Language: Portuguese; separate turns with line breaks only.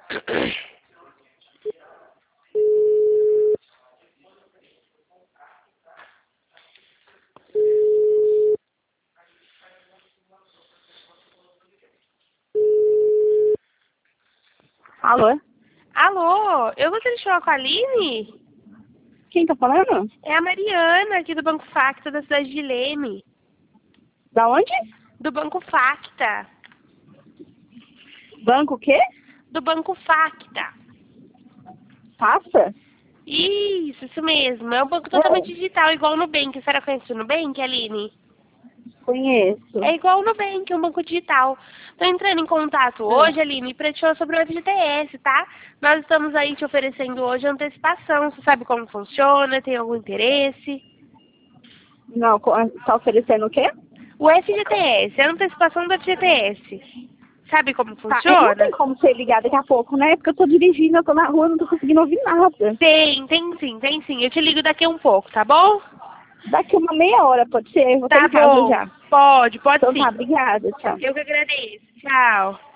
Alô?
Alô, eu gostaria de falar com a Aline?
Quem tá falando?
É a Mariana, aqui do Banco Facta, da cidade de Leme.
Da onde?
Do Banco Facta.
Banco o quê?
Do Banco Facta.
Passa?
Isso mesmo. É um banco totalmente digital, igual o Nubank. A senhora conhece o Nubank, Aline?
Conheço.
É igual o Nubank, é um banco digital. Tô entrando em contato hoje, Aline, para te falar sobre o FGTS, tá? Nós estamos aí te oferecendo hoje antecipação. Você sabe como funciona? Tem algum interesse?
Não, tá oferecendo o quê?
O FGTS, é a antecipação do FGTS. Sabe como
Tá, não tem
funciona?
como você ligar daqui a pouco, né? Porque eu tô dirigindo, eu tô na rua, não tô conseguindo ouvir nada.
Tem sim. Eu te ligo daqui a um pouco, tá bom?
Daqui uma meia hora, pode ser? Eu vou estar
Tá
em casa
bom.
já.
Pode
Então
sim.
tá, obrigada, tchau.
Eu que agradeço. Tchau.